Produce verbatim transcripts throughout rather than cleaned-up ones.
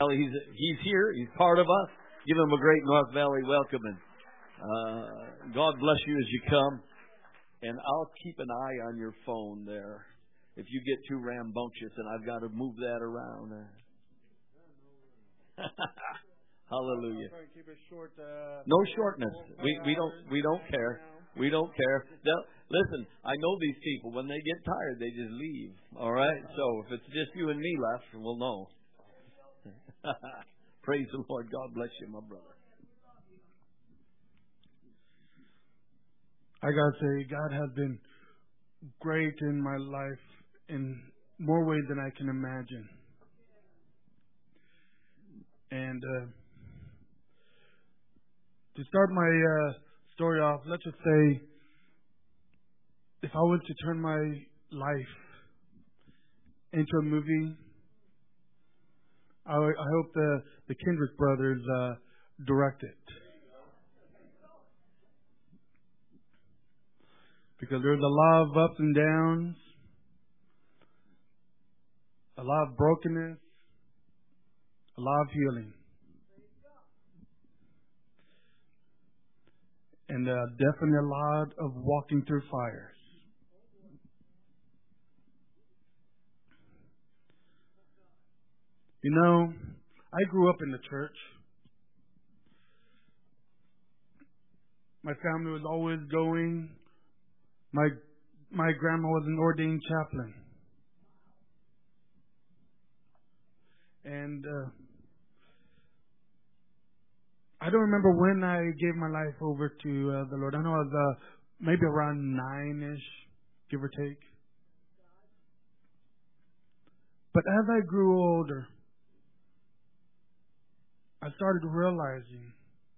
Valley. He's he's here. He's part of us. Give him a great North Valley welcome, and uh, God bless you as you come. And I'll keep an eye on your phone there. If you get too rambunctious, and I've got to move that around. Hallelujah. Keep it short, uh, no shortness. We we don't we don't care. We don't care. Now, listen, I know these people. When they get tired, they just leave. All right. So if it's just you and me left, we'll know. Praise the Lord. God bless you, my brother. I gotta say, God has been great in my life in more ways than I can imagine. And uh, to start my uh, story off, let's just say, if I was to turn my life into a movie, I, I hope the, the Kendrick brothers uh, direct it. Because there's a lot of ups and downs, a lot of brokenness, a lot of healing. And uh, definitely a lot of walking through fires. You know, I grew up in the church. My family was always going. My my grandma was an ordained chaplain. And uh, I don't remember when I gave my life over to uh, the Lord. I know I was uh, maybe around nine-ish, give or take. But as I grew older, I started realizing,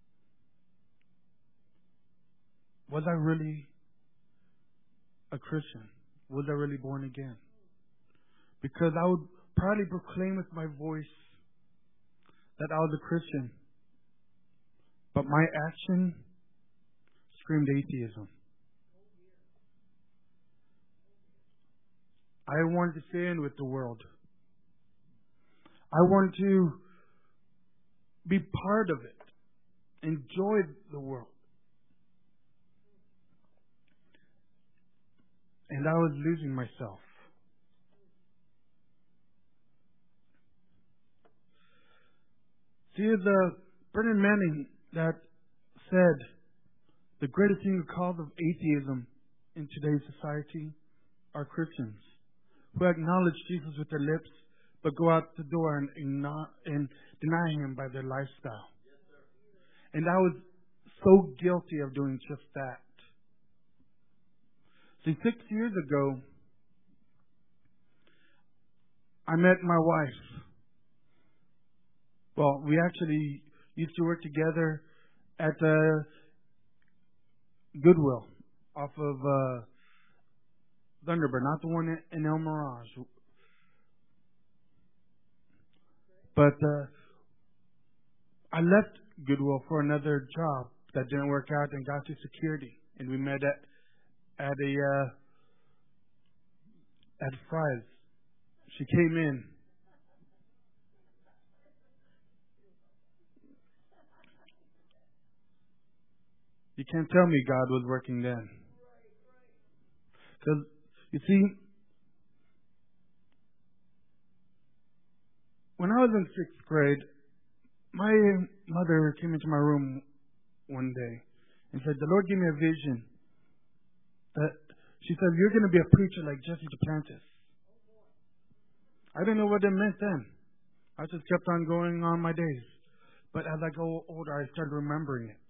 was I really a Christian? Was I really born again? Because I would proudly proclaim with my voice that I was a Christian. But my action screamed atheism. I wanted to fit in with the world. I wanted to be part of it. Enjoy the world. And I was losing myself. See, the Bernard Manning that said the greatest single cause of atheism in today's society are Christians who acknowledge Jesus with their lips but go out the door and, and deny him by their lifestyle. Yes, sir. And I was so guilty of doing just that. See, six years ago, I met my wife. Well, we actually used to work together at uh, Goodwill off of uh, Thunderbird, not the one in El Mirage. But uh, I left Goodwill for another job that didn't work out and got to security. And we met at at a uh, at Fry's. She came in. You can't tell me God was working then. Because, you see, when I was in sixth grade, my mother came into my room one day and said, the Lord gave me a vision. That she said, you're going to be a preacher like Jesse Duplantis. I didn't know what it meant then. I just kept on going on my days. But as I go older, I started remembering it.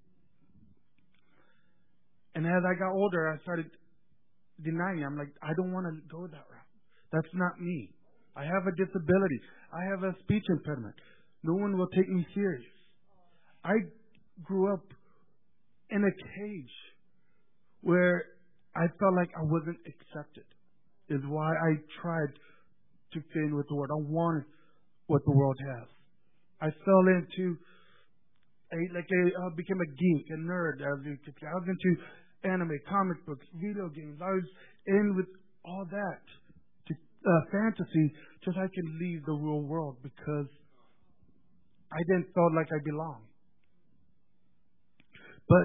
And as I got older, I started denying it. I'm like, I don't want to go that route. That's not me. I have a disability. I have a speech impediment. No one will take me serious. I grew up in a cage where I felt like I wasn't accepted. Is why I tried to fit in with the world. I wanted what the world has. I fell into a, like a, uh, became a geek, a nerd. As you could see. I was into anime, comic books, video games. I was in with all that to uh, fantasy, just so I can leave the real world because I didn't feel like I belonged. But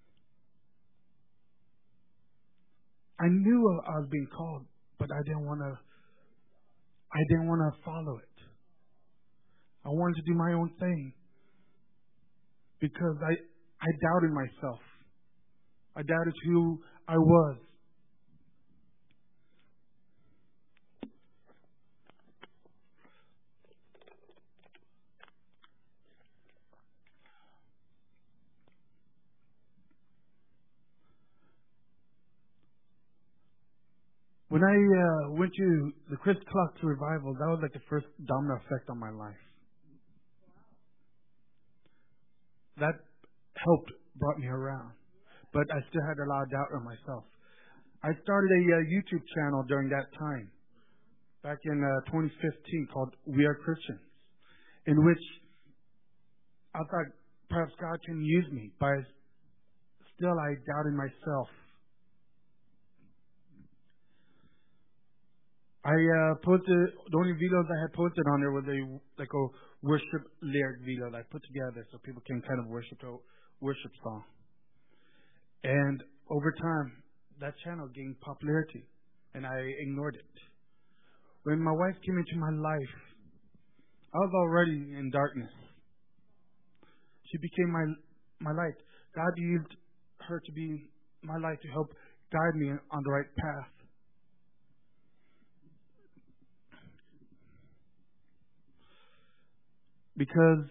I knew I was being called, but I didn't want to. I didn't want to follow it. I wanted to do my own thing because I I doubted myself. I doubted who I was. When I uh, went to the Chris Clark revival, that was like the first domino effect on my life. That helped, brought me around. But I still had a lot of doubt in myself. I started a uh, YouTube channel during that time, back in uh, twenty fifteen, called We Are Christians, in which I thought perhaps God can use me, but still I doubted myself. I uh, posted, the only videos I had posted on there was a like a worship lyric video that I put together so people can kind of worship a worship song. And over time, that channel gained popularity, and I ignored it. When my wife came into my life, I was already in darkness. She became my my light. God used her to be my light to help guide me on the right path. Because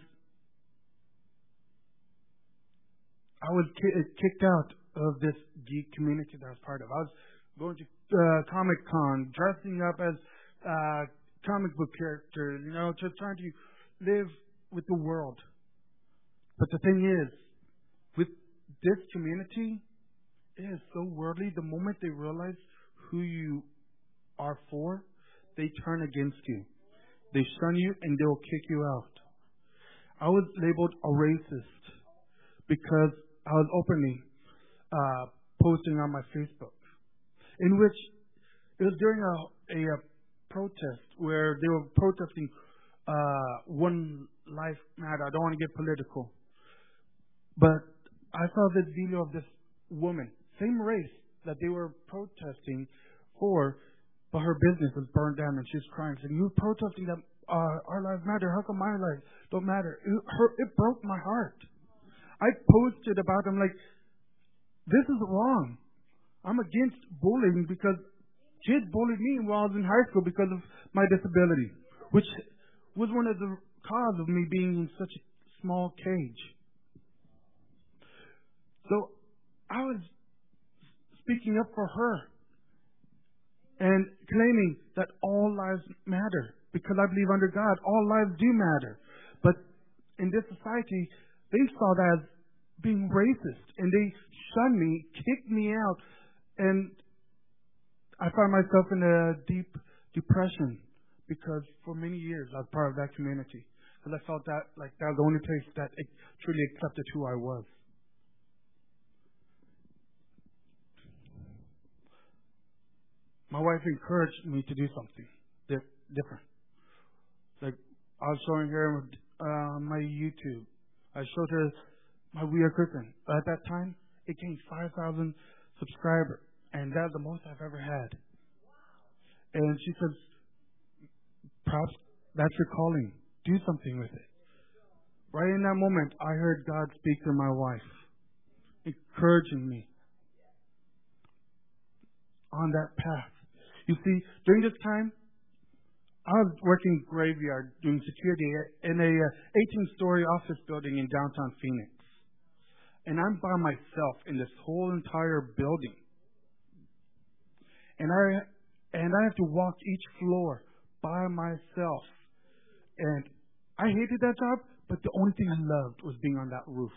I was ki- kicked out of this geek community that I was part of. I was going to uh, Comic Con, dressing up as uh, comic book characters, you know, just trying to live with the world. But the thing is, with this community, it is so worldly. The moment they realize who you are for, they turn against you. They shun you and they will kick you out. I was labeled a racist because I was openly uh, posting on my Facebook, in which it was during a, a, a protest where they were protesting uh, One Life Matter. I don't want to get political, but I saw this video of this woman, same race that they were protesting for, but her business was burned down and she's crying, saying, "You're protesting that uh, our lives matter. How come my lives don't matter?" It, her, it broke my heart. I posted about them like, this is wrong. I'm against bullying because kids bullied me while I was in high school because of my disability, which was one of the cause of me being in such a small cage. So I was speaking up for her and claiming that all lives matter. Because I believe under God, all lives do matter. But in this society, they saw that as being racist. And they shunned me, kicked me out. And I found myself in a deep depression. Because for many years, I was part of that community. Because I felt that like that was the only place that it truly accepted who I was. My wife encouraged me to do something di- different. Like, I was showing her uh, my YouTube. I showed her my We Are Christian. At that time, it gained five thousand subscribers. And that's the most I've ever had. And she says, perhaps that's your calling. Do something with it. Right in that moment, I heard God speak to my wife, encouraging me on that path. You see, during this time, I was working graveyard doing security in a eighteen-story office building in downtown Phoenix. And I'm by myself in this whole entire building. And I and I have to walk each floor by myself. And I hated that job, but the only thing I loved was being on that roof.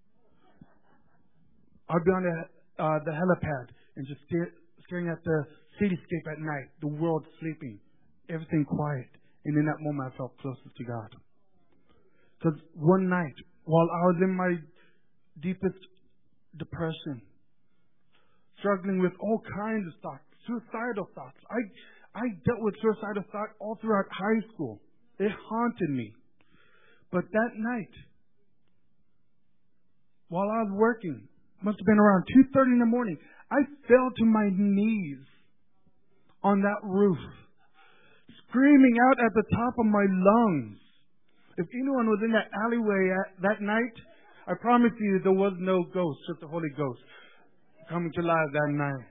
I'd be on the, uh, the helipad and just stare, staring at the cityscape at night, the world sleeping, everything quiet. And in that moment, I felt closest to God. Because one night, while I was in my deepest depression, struggling with all kinds of thoughts, suicidal thoughts. I I dealt with suicidal thoughts all throughout high school. It haunted me. But that night, while I was working, must have been around two thirty in the morning, I fell to my knees on that roof, screaming out at the top of my lungs. If anyone was in that alleyway at, that night, I promise you there was no ghost, just the Holy Ghost coming to life that night.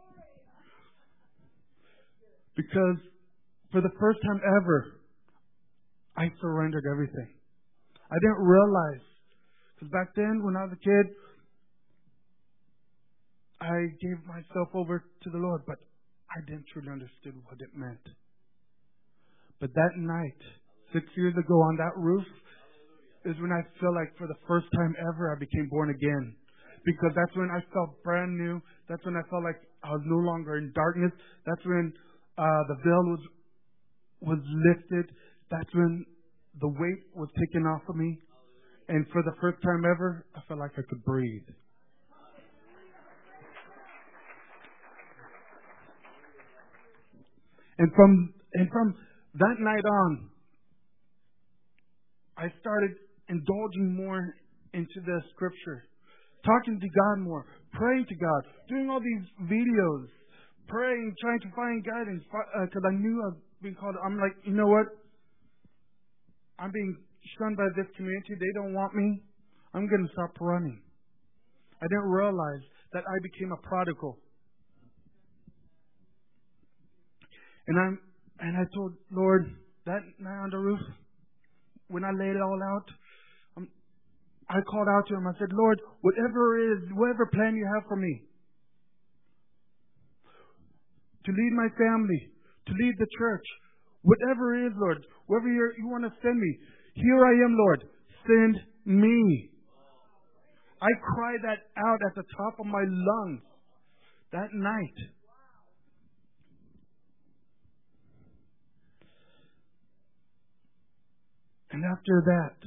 Because for the first time ever, I surrendered everything. I didn't realize. Because back then, when I was a kid, I gave myself over to the Lord, but I didn't truly understand what it meant. But that night, six years ago on that roof, is when I felt like for the first time ever I became born again. Because that's when I felt brand new. That's when I felt like I was no longer in darkness. That's when uh, the veil was was lifted. That's when the weight was taken off of me. And for the first time ever, I felt like I could breathe. And from and from that night on, I started indulging more into the Scripture, talking to God more, praying to God, doing all these videos, praying, trying to find guidance, because uh, I knew I was being called. I'm like, you know what? I'm being shunned by this community. They don't want me. I'm going to stop running. I didn't realize that I became a prodigal. And I'm and I told Lord that night on the roof, when I laid it all out, um, I called out to Him. I said, Lord, whatever it is, whatever plan You have for me, to lead my family, to lead the church, whatever it is, Lord, wherever you're, You want to send me, here I am, Lord. Send me. I cried that out at the top of my lungs that night. And after that,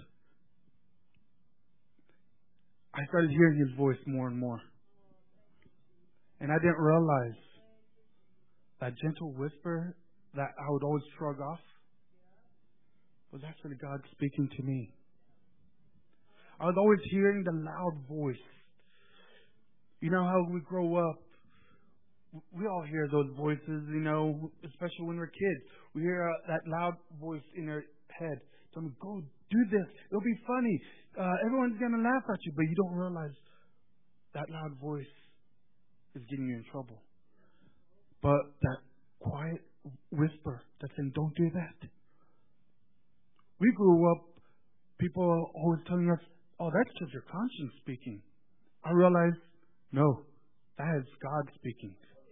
I started hearing His voice more and more. And I didn't realize that gentle whisper that I would always shrug off was actually God speaking to me. I was always hearing the loud voice. You know how we grow up, we all hear those voices, you know, especially when we're kids. We hear uh, that loud voice in our head. Telling me, go do this. It'll be funny. Uh, everyone's going to laugh at you, but you don't realize that loud voice is getting you in trouble. But that quiet whisper that's saying, don't do that. We grew up, people always telling us, oh, that's just your conscience speaking. I realized, no, that is God speaking.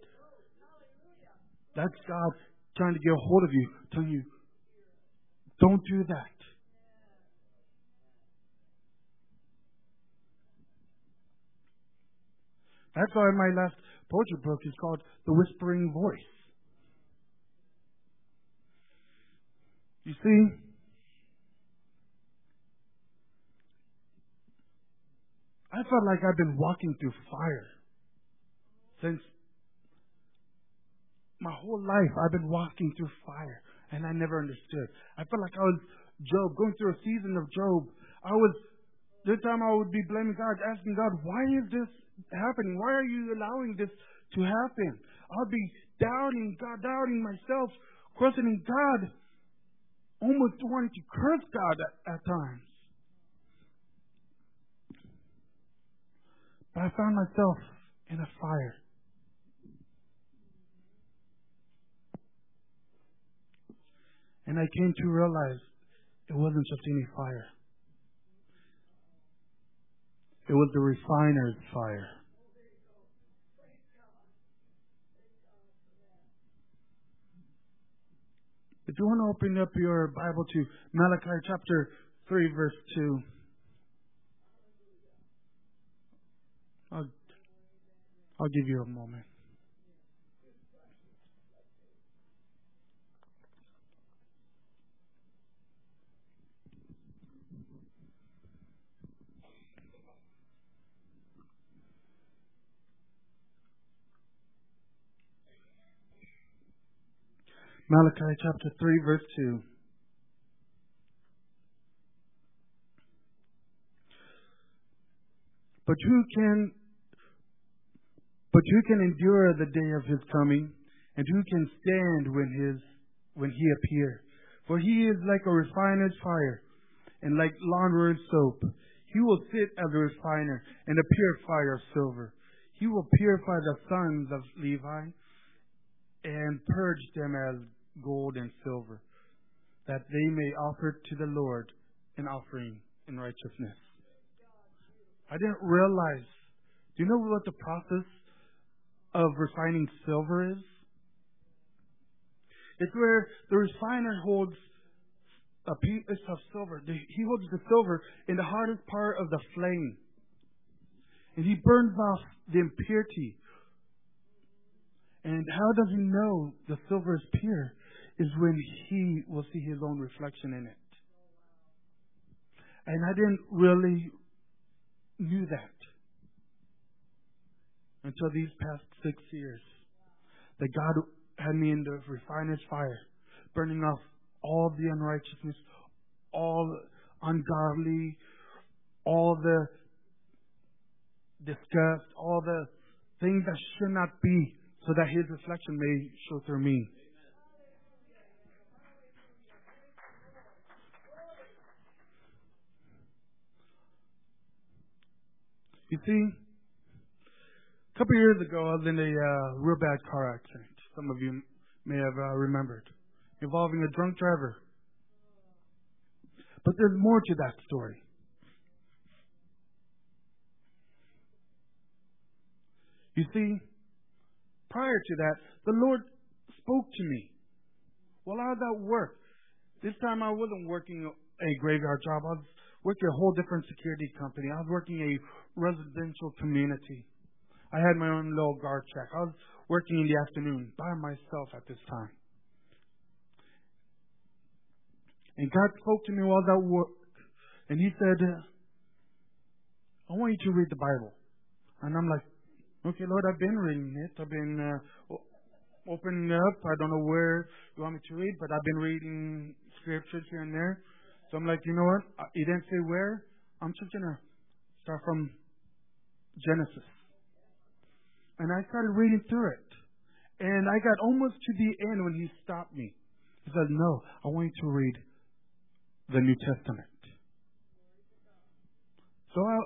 That's God trying to get a hold of you, telling you, don't do that. That's why my last poetry book is called The Whispering Voice. You see, I felt like I've been walking through fire since my whole life. I've been walking through fire, and I never understood. I felt like I was Job, going through a season of Job. I was, this time I would be blaming God, asking God, why is this happening? Why are You allowing this to happen? I'll be doubting God, doubting myself, questioning God, almost wanting to curse God at, at times. But I found myself in a fire. And I came to realize it wasn't just any fire. It was the refiner's fire. If you want to open up your Bible to Malachi chapter three, verse two. I'll, I'll give you a moment. Malachi chapter three, verse two. But who can but who can endure the day of his coming, and who can stand when his when he appear? For he is like a refiner's fire, and like launderer's soap. He will sit as a refiner and a purifier of silver. He will purify the sons of Levi and purge them as gold and silver, that they may offer to the Lord an offering in righteousness. I didn't realize. Do you know what the process of refining silver is? It's where the refiner holds a piece of silver. He holds the silver in the hardest part of the flame. And he burns off the impurity. And how does he know the silver is pure? Is when he will see his own reflection in it. And I didn't really knew that until these past six years. That God had me in the refiner's fire, burning off all the unrighteousness, all the ungodly, all the disgust, all the things that should not be, so that his reflection may show through me. You see, a couple of years ago, I was in a uh, real bad car accident. Some of you may have uh, remembered, involving a drunk driver. But there's more to that story. You see, prior to that, the Lord spoke to me while I was at work. This time I wasn't working a graveyard job. I was working a whole different security company. I was working a residential community. I had my own little guard check. I was working in the afternoon by myself at this time. And God spoke to me while I was at work. And He said, I want you to read the Bible. And I'm like, okay, Lord, I've been reading it. I've been uh, opening up. I don't know where you want me to read, but I've been reading scriptures here and there. So I'm like, you know what? He didn't say where. I'm just going to start from Genesis. And I started reading through it. And I got almost to the end when He stopped me. He said, no, I want you to read the New Testament. So I,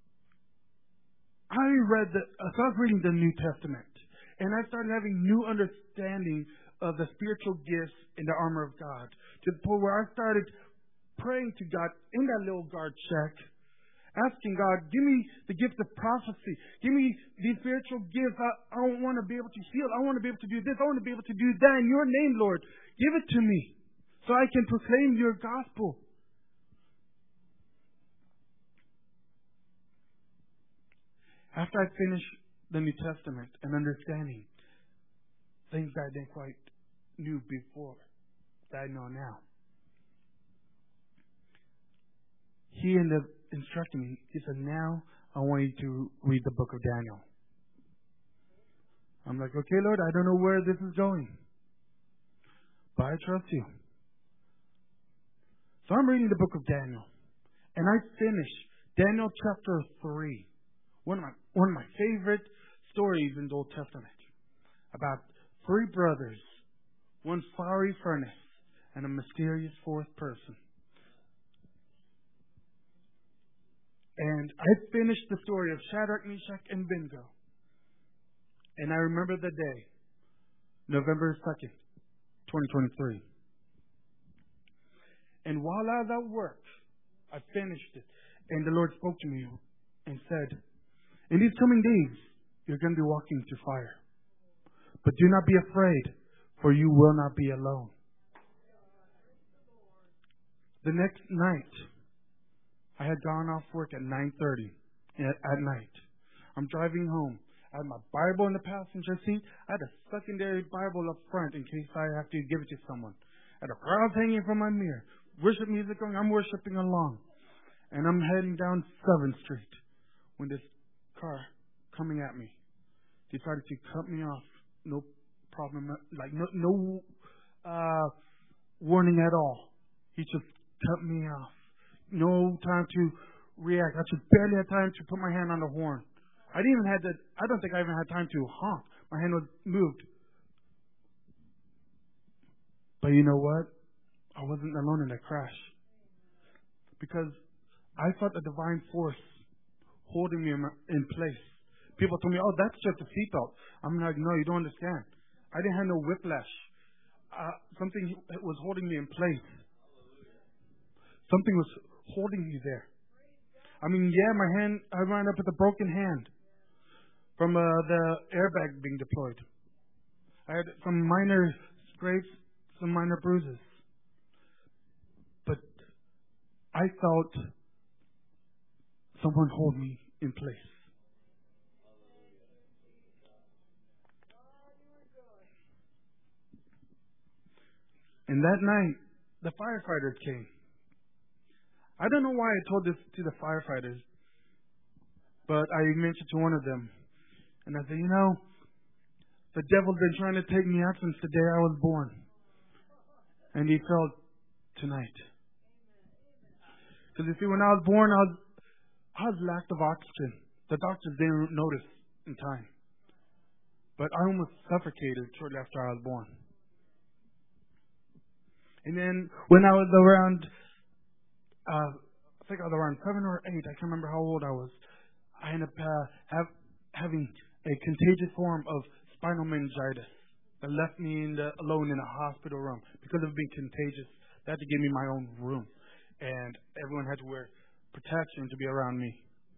I read the, I started reading the New Testament. And I started having new understanding of the spiritual gifts in the armor of God. To the point where I started praying to God in that little guard check, asking God, give me the gift of prophecy. Give me these spiritual gifts. I, I don't want to be able to heal. I want to be able to do this. I want to be able to do that in your name, Lord. Give it to me so I can proclaim your gospel. After I finished the New Testament and understanding things that I didn't quite knew before, that I know now, He ended up instructing me. He said, now I want you to read the book of Daniel. I'm like, okay, Lord, I don't know where this is going, but I trust you. So I'm reading the book of Daniel, and I finished Daniel chapter three. One of my one of my favorite stories in the Old Testament, about three brothers, one fiery furnace, and a mysterious fourth person. And I finished the story of Shadrach, Meshach, and Abednego. And I remember the day, November second, twenty twenty-three. And while I was at work, I finished it. And the Lord spoke to me and said, in these coming days, you're going to be walking through fire. But do not be afraid, for you will not be alone. The next night, I had gone off work at nine thirty at, at night. I'm driving home. I had my Bible in the passenger seat. I had a secondary Bible up front in case I have to give it to someone. I had a cross hanging from my mirror. Worship music going. I'm worshiping along. And I'm heading down seventh Street when this car coming at me decided to cut me off. No problem. Like no, no uh, warning at all. He just cut me off. No time to react. I just barely had time to put my hand on the horn. I didn't even had to, I don't think I even had time to honk. My hand was moved. But you know what? I wasn't alone in that crash. Because I felt a divine force holding me in, in place. People told me, oh, that's just a seatbelt. I'm like, no, you don't understand. I didn't have no whiplash. Uh, something was holding me in place. Something was holding me there. I mean, yeah, my hand, I wound up with a broken hand from uh, the airbag being deployed. I had some minor scrapes, some minor bruises. But I felt someone hold me in place. And that night, the firefighters came. I don't know why I told this to the firefighters, but I mentioned to one of them. And I said, you know, the devil's been trying to take me out since the day I was born. And he fell tonight. Because you see, when I was born, I was, I was lack of oxygen. The doctors didn't notice in time. But I almost suffocated shortly after I was born. And then when I was around, uh, I think I was around seven or eight, I can't remember how old I was, I ended up uh, have, having a contagious form of spinal meningitis that left me in the, alone in a hospital room because of being contagious. They had to give me my own room, and everyone had to wear protection to be around me.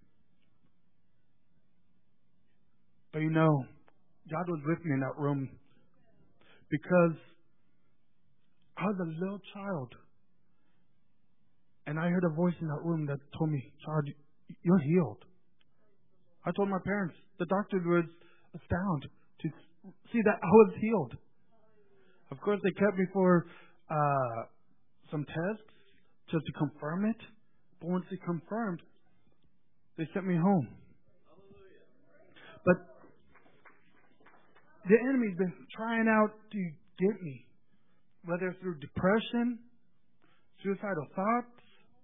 But you know, God was with me in that room because I was a little child, and I heard a voice in that room that told me, "Child, you're healed." I told my parents. The doctor was astounded to see that I was healed. Of course, they kept me for uh, some tests just to confirm it. But once they confirmed, they sent me home. But the enemy's been trying out to get me, whether through depression, suicidal thoughts.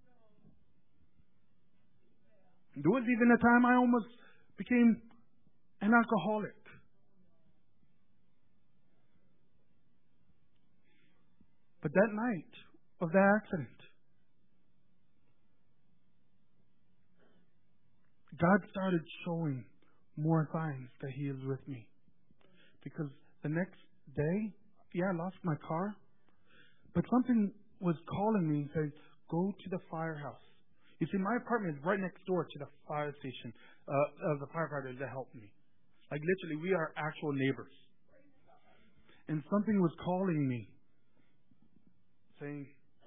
There was even a time I almost became an alcoholic. But that night of the accident, God started showing more signs that He is with me. Because the next day, yeah, I lost my car, but something was calling me and said, go to the firehouse. You see, my apartment is right next door to the fire station uh, of the firefighters that helped me. Like literally, we are actual neighbors. And something was calling me, saying,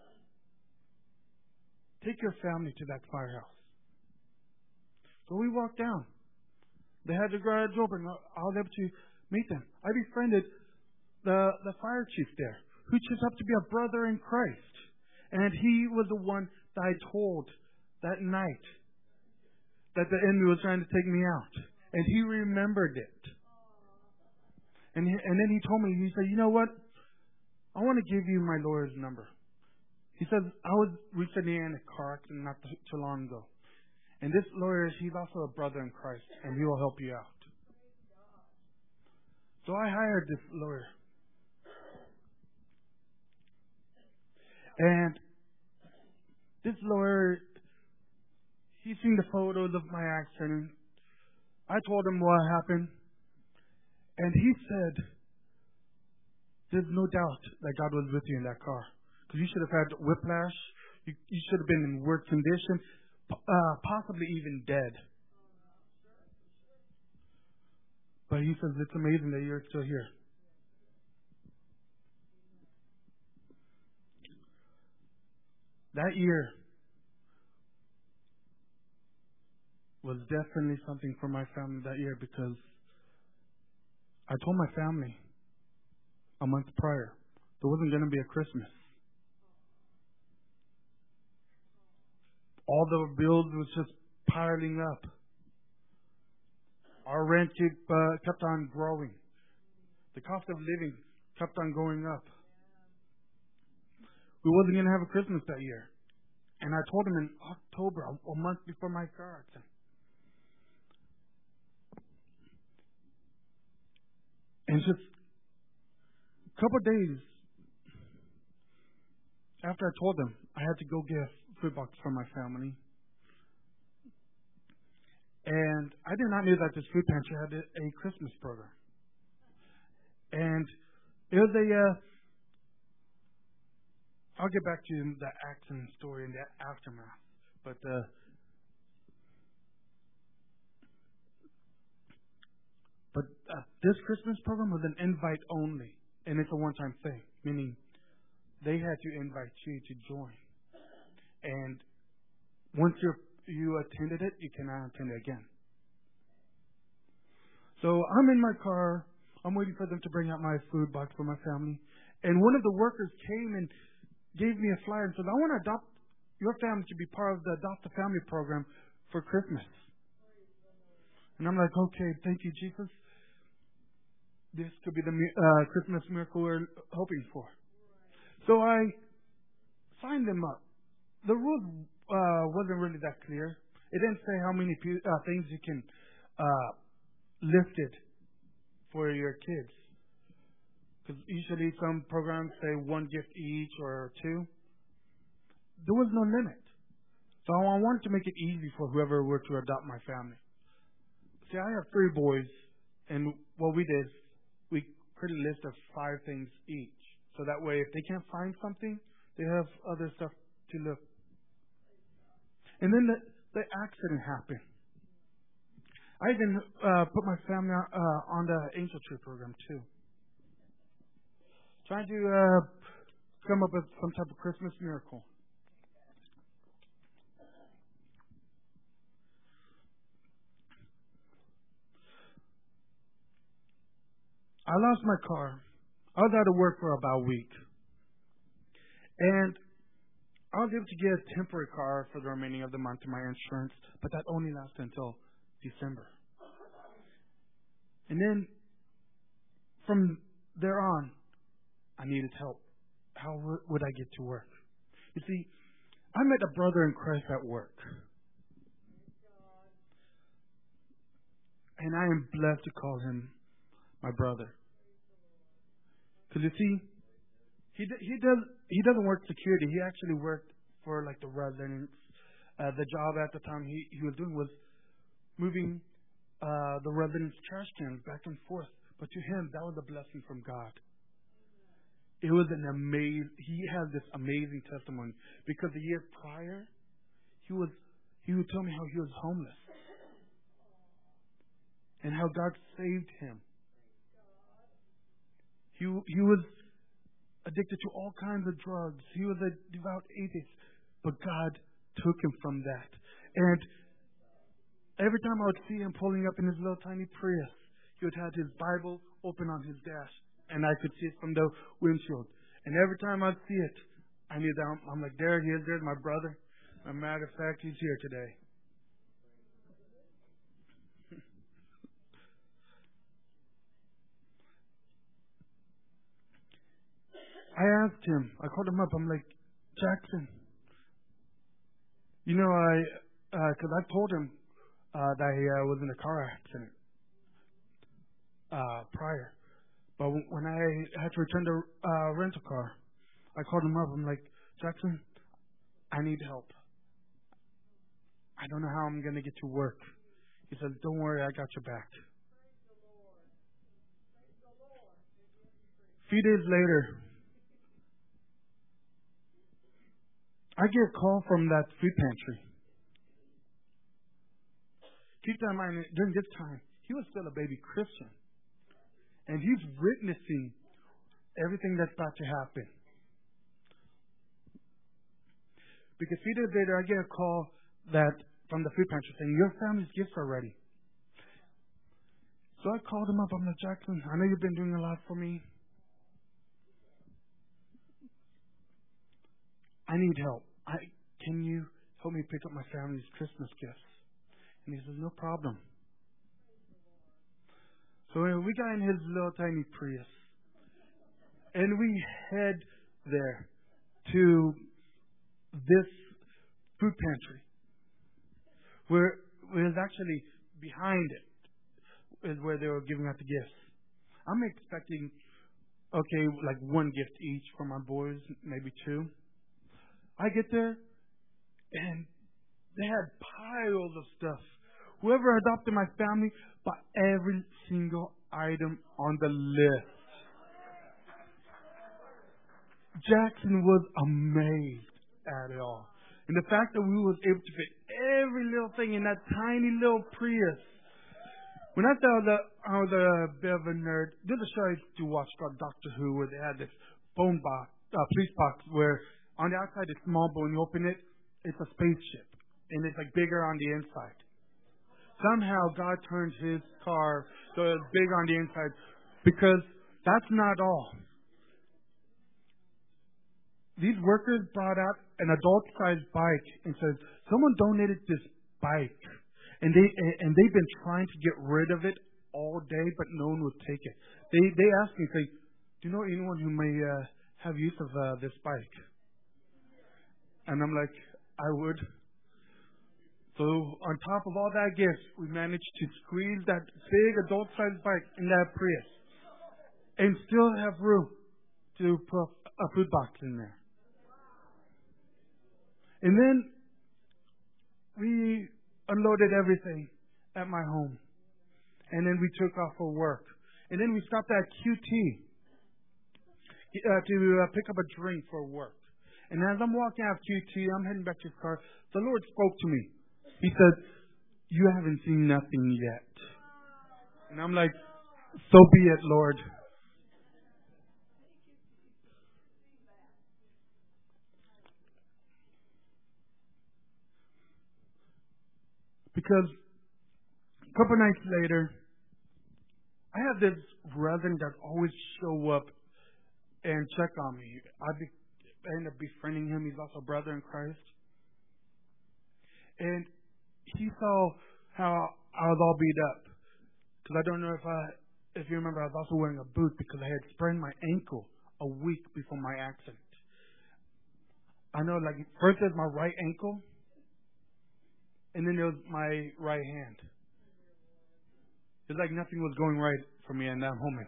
take your family to that firehouse. So we walked down. They had the garage open. I was able to meet them. I befriended the, the fire chief there, who just happened to be a brother in Christ. And he was the one that I told that night that the enemy was trying to take me out. And he remembered it. And, he, and then he told me, he said, you know what? I want to give you my lawyer's number. He says, I was recently in a car accident not too long ago. And this lawyer, he's also a brother in Christ, and he will help you out. So I hired this lawyer. And this lawyer, he's seen the photos of my accident. I told him what happened. And he said, there's no doubt that God was with you in that car. Because you should have had whiplash. You, you should have been in worse condition. Uh, possibly even dead. But he says, it's amazing that you're still here. That year was definitely something for my family that year, because I told my family a month prior there wasn't going to be a Christmas. All the bills was just piling up. Our rent kept, uh, kept on growing. The cost of living kept on going up. We wasn't going to have a Christmas that year. And I told him in October, a, a month before my car accident. And just a couple of days after I told them, I had to go get a food box for my family. And I did not know that this food pantry had a, a Christmas program. And it was a, uh, I'll get back to the accident story and the aftermath. But, uh, but uh, this Christmas program was an invite only. And it's a one-time thing, meaning they had to invite you to join. And once you're, you attended it, you cannot attend it again. So I'm in my car. I'm waiting for them to bring out my food box for my family. And one of the workers came and gave me a flyer and said, I want to adopt your family to be part of the Adopt a Family program for Christmas. And I'm like, okay, thank you, Jesus. This could be the uh, Christmas miracle we're hoping for. So I signed them up. The rules uh, wasn't really that clear. It didn't say how many uh, things you can uh, lift it for your kids. Because usually some programs say one gift each or two. There was no limit. So I wanted to make it easy for whoever were to adopt my family. See, I have three boys, and what we did, we created a list of five things each. So that way, if they can't find something, they have other stuff to look. And then the, the accident happened. I even uh, put my family uh, on the Angel Tree program, too. Trying to uh, come up with some type of Christmas miracle. I lost my car. I was out of work for about a week. And I was able to get a temporary car for the remaining of the month to my insurance, but that only lasted until December. And then from there on, I needed help. How would I get to work? You see, I met a brother in Christ at work. And I am blessed to call him my brother. Because you see, he he does he doesn't work security. He actually worked for like the residents. Uh, the job at the time he, he was doing was moving uh, the residents' trash cans back and forth. But to him, that was a blessing from God. It was an amazing. He has this amazing testimony because the year prior, he was he would tell me how he was homeless and how God saved him. He he was addicted to all kinds of drugs. He was a devout atheist, but God took him from that. And every time I would see him pulling up in his little tiny Prius, he would have his Bible open on his dash, and I could see it from the windshield. And every time I'd see it, I knew that I'm, I'm like, there he is. There's my brother. As a matter of fact, he's here today. I asked him, I called him up, I'm like, Jackson, you know, I, because uh, I told him uh, that he uh, was in a car accident uh, prior. But w- when I had to return the uh, rental car, I called him up, I'm like, Jackson, I need help. I don't know how I'm going to get to work. He said, don't worry, I got your back. A few days later, I get a call from that food pantry. Keep that in mind, during this time, he was still a baby Christian. And he's witnessing everything that's about to happen. Because a few days later, I get a call that from the food pantry saying, your family's gifts are ready. So I called him up. I'm like, Jackson, I know you've been doing a lot for me. I need help. I can you help me pick up my family's Christmas gifts? And he says, no problem. So we got in his little tiny Prius, and we head there to this food pantry. Where it was actually behind it is where they were giving out the gifts. I'm expecting, okay, like one gift each for my boys, maybe two. I get there, and they had piles of stuff. Whoever adopted my family bought every single item on the list. Jackson was amazed at it all. And the fact that we was able to fit every little thing in that tiny little Prius. When I thought that I was a bit of a nerd, there's a show I used to watch called Doctor Who where they had this phone box, uh, police box, where on the outside it's small, but when you open it, it's a spaceship. And it's like bigger on the inside. Somehow God turned his car so it's big on the inside, because that's not all. These workers brought out an adult-sized bike and said, someone donated this bike. And they and they've been trying to get rid of it all day, but no one would take it. They they asked me, say, do you know anyone who may uh, have use of uh, this bike? And I'm like, I would. So on top of all that gift, we managed to squeeze that big adult-sized bike in that Prius and still have room to put a food box in there. And then we unloaded everything at my home. And then we took off for work. And then we stopped at Q T uh, to uh, pick up a drink for work. And as I'm walking out of Q T, I'm heading back to the car. The Lord spoke to me. He said, you haven't seen nothing yet. And I'm like, so be it, Lord. Because a couple nights later, I have this brethren that always show up and check on me. I, be, I end up befriending him. He's also a brother in Christ. And he saw how I was all beat up. Because I don't know if I, if you remember, I was also wearing a boot because I had sprained my ankle a week before my accident. I know, like, first there's my right ankle, and then there was my right hand. It's like nothing was going right for me in that moment.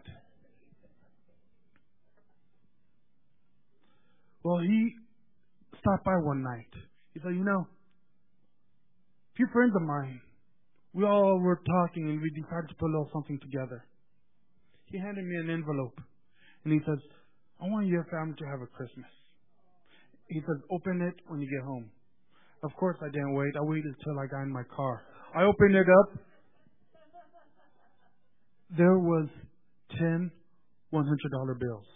Well, he stopped by one night. He said, you know, a few friends of mine, we all were talking and we decided to put a little something together. He handed me an envelope and he says, I want your family to have a Christmas. He says, open it when you get home. Of course I didn't wait. I waited until I got in my car. I opened it up. There was ten one hundred dollar bills.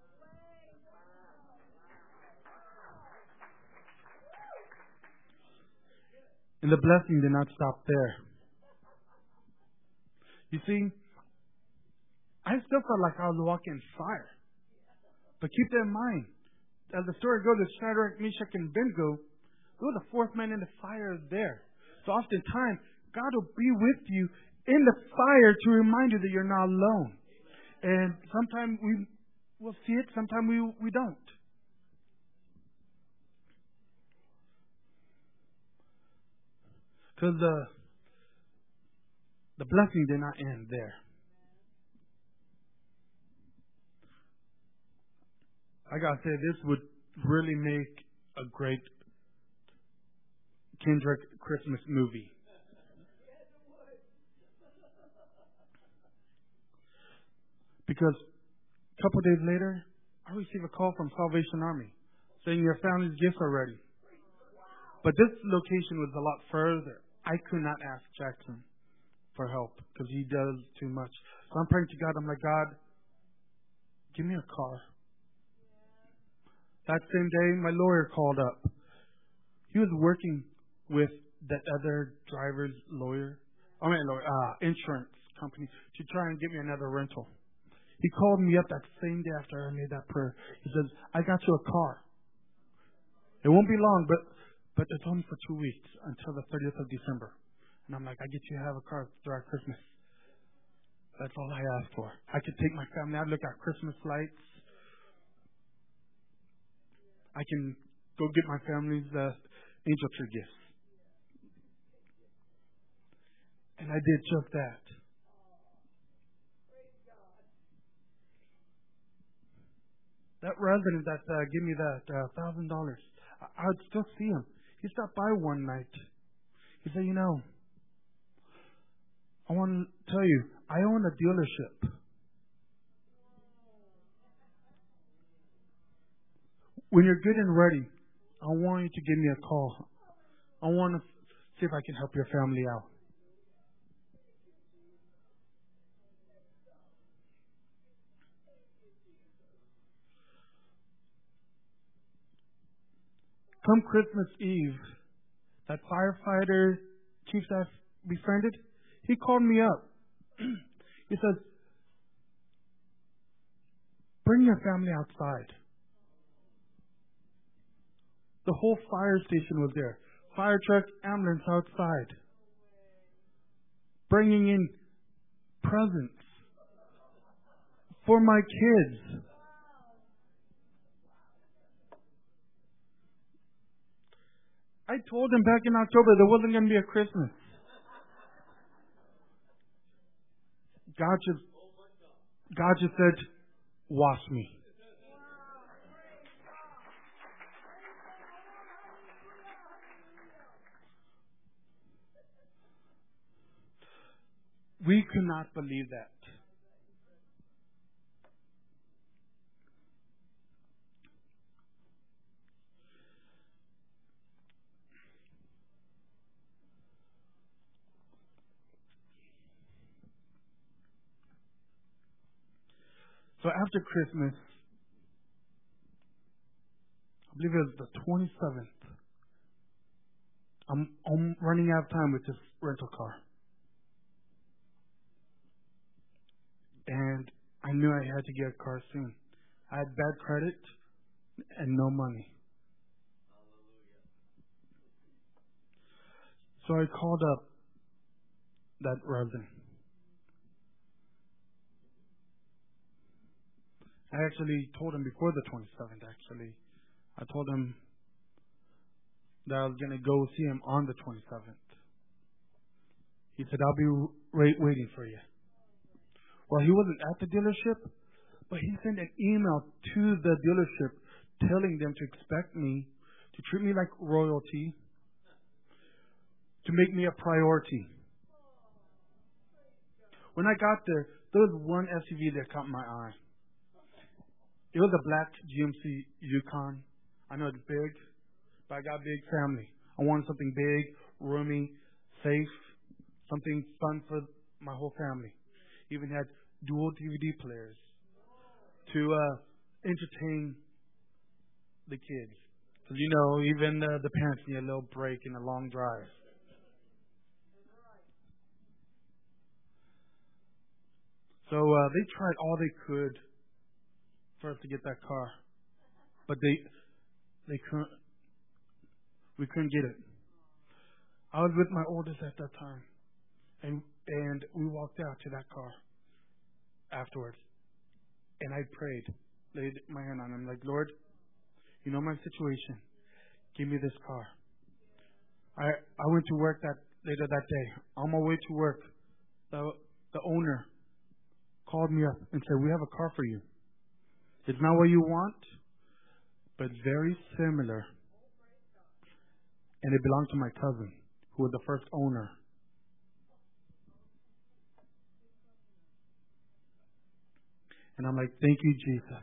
And the blessing did not stop there. You see, I still felt like I was walking fire. But keep that in mind. As the story goes, Shadrach, Meshach, and Abednego, they were the fourth man in the fire there. So oftentimes, God will be with you in the fire to remind you that you're not alone. And sometimes we will see it, sometimes we, we don't. Because the, the blessing did not end there. I gotta say, this would really make a great Kendrick Christmas movie. Because a couple of days later, I received a call from Salvation Army saying your family's gifts are ready. But this location was a lot further. I could not ask Jackson for help because he does too much. So I'm praying to God. I'm like, God, give me a car. That same day, my lawyer called up. He was working with that other driver's lawyer, I mean, lawyer, uh, insurance company to try and get me another rental. He called me up that same day after I made that prayer. He says, I got you a car. It won't be long, but but it's only for two weeks until the thirtieth of December. And I'm like, I get you to have a car throughout Christmas. That's all I asked for. I could take my family out, look at Christmas lights. I can go get my family's uh, angel tree gifts. And I did just that. That resident that uh, gave me that uh, thousand dollars, I would still see him. He stopped by one night. He said, you know, I want to tell you, I own a dealership. When you're good and ready, I want you to give me a call. I want to see if I can help your family out. Come Christmas Eve, that firefighter chief that I befriended, he called me up. He says, bring your family outside. The whole fire station was there. Fire truck, ambulance outside. Bringing in presents for my kids. I told him back in October there wasn't going to be a Christmas. God just, God just said, wash me. We could not believe that. So after Christmas, I believe it was the twenty-seventh, I'm, I'm running out of time with this rental car. And I knew I had to get a car soon. I had bad credit and no money. So I called up that resident. I actually told him before the twenty-seventh, actually. I told him that I was going to go see him on the twenty-seventh. He said, I'll be right waiting for you. Well, he wasn't at the dealership, but he sent an email to the dealership telling them to expect me, to treat me like royalty, to make me a priority. When I got there, there was one S U V that caught my eye. It was a black G M C Yukon. I know it's big, but I got a big family. I wanted something big, roomy, safe, something fun for my whole family. Even had dual D V D players to uh, entertain the kids. Because, you know, even uh, the parents need a little break in a long drive. So uh, they tried all they could for us to get that car, but they they couldn't. We couldn't get it. I was with my oldest at that time, and and we walked out to that car afterwards, and I prayed, laid my hand on him, like, Lord, you know my situation. Give me this car. I I went to work that later that day. On my way to work, the the owner called me up and said, we have a car for you. It's not what you want, but it's very similar. And it belonged to my cousin, who was the first owner. And I'm like, thank you, Jesus.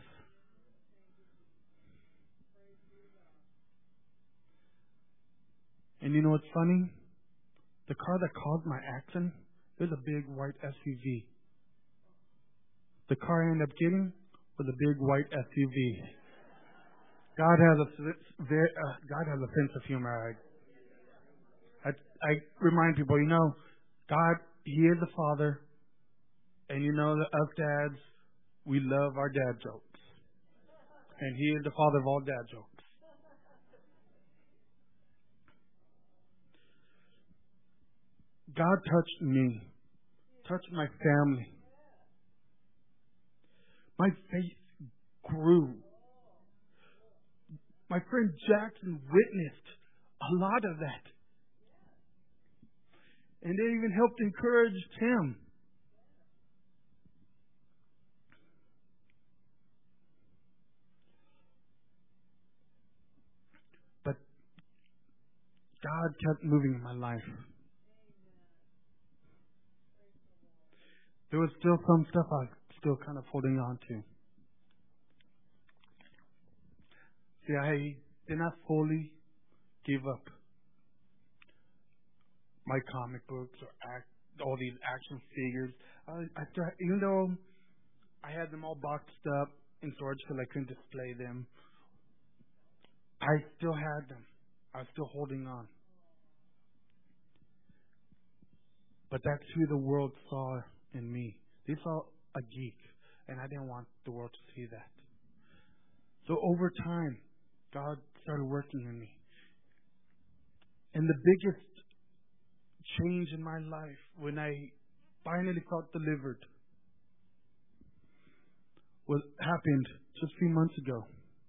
And you know what's funny? The car that caused my accident, it was a big white S U V. The car I ended up getting was a big white S U V. God has a very, uh, God has a sense of humor. I, I, I remind people, you know, God, He is the Father, and you know that us dads, we love our dad jokes, and He is the Father of all dad jokes. God touched me, touched my family. My faith grew. My friend Jackson witnessed a lot of that. And they even helped encourage him. But God kept moving in my life. There was still some stuff I was still kind of holding on to. See, I did not fully give up my comic books or act, all these action figures. I, I still, even though I had them all boxed up in storage because I couldn't display them, I still had them. I was still holding on. But that's who the world saw in me. They saw a geek, and I didn't want the world to see that. So over time, God started working in me. And the biggest change in my life, when I finally felt delivered, was happened just a few months ago.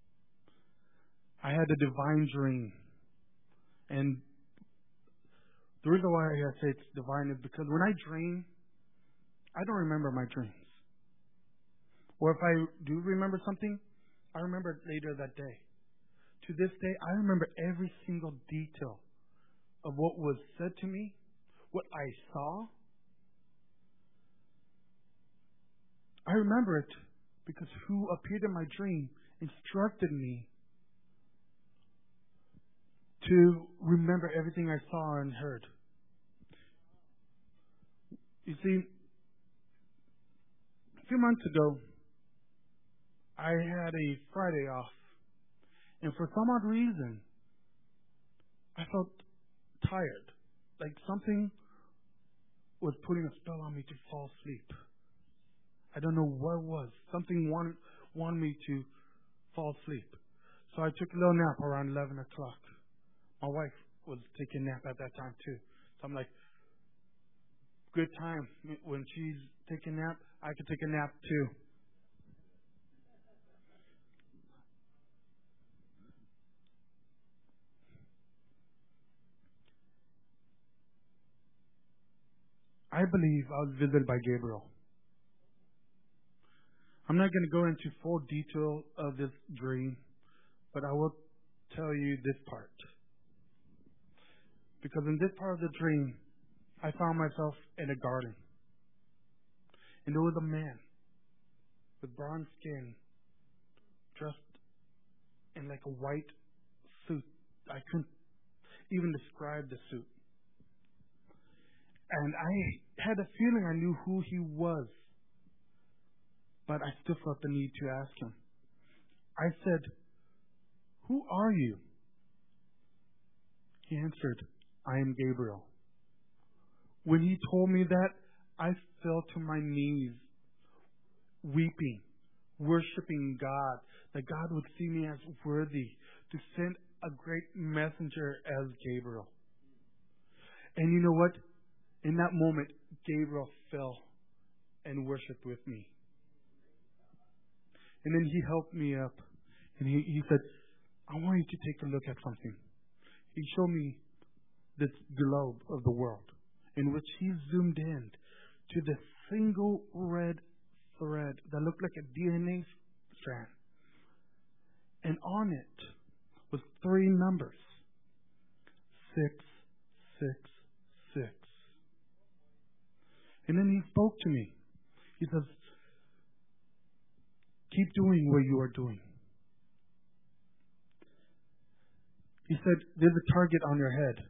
I had a divine dream. And the reason why I say it's divine is because when I dream, I don't remember my dreams. Or if I do remember something, I remember it later that day. To this day, I remember every single detail of what was said to me, what I saw. I remember it because who appeared in my dream instructed me to remember everything I saw and heard. You see, a few months ago, I had a Friday off. And for some odd reason, I felt tired. Like something was putting a spell on me to fall asleep. I don't know what it was. Something wanted, wanted me to fall asleep. So I took a little nap around eleven o'clock. My wife was taking a nap at that time too. So I'm like, good time. When she's taking a nap, I could take a nap too. I believe I was visited by Gabriel. I'm not going to go into full detail of this dream, but I will tell you this part. Because in this part of the dream, I found myself in a garden. And there was a man with brown skin, dressed in like a white suit. I couldn't even describe the suit. And I had a feeling I knew who he was. But I still felt the need to ask him. I said, "Who are you?" He answered, "I am Gabriel." When he told me that, I fell to my knees, weeping, worshiping God, that God would see me as worthy to send a great messenger as Gabriel. And you know what? In that moment, Gabriel fell and worshiped with me. And then he helped me up. And he, he said, "I want you to take a look at something." He showed me this globe of the world, in which he zoomed in to the single red thread that looked like a D N A strand. And on it was three numbers. Six, six, six. And then he spoke to me. He says, "Keep doing what you are doing." He said, "There's a target on your head."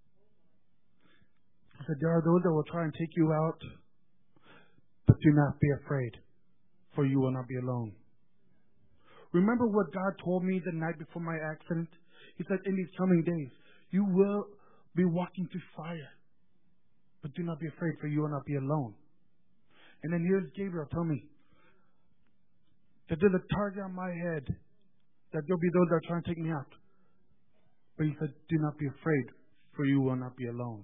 He said, "There are those that will try and take you out, but do not be afraid, for you will not be alone." Remember what God told me the night before my accident? He said, "In these coming days, you will be walking through fire, but do not be afraid, for you will not be alone." And then here's Gabriel tell me that there's a target on my head, that there'll be those that are trying to take me out. But he said, "Do not be afraid, for you will not be alone."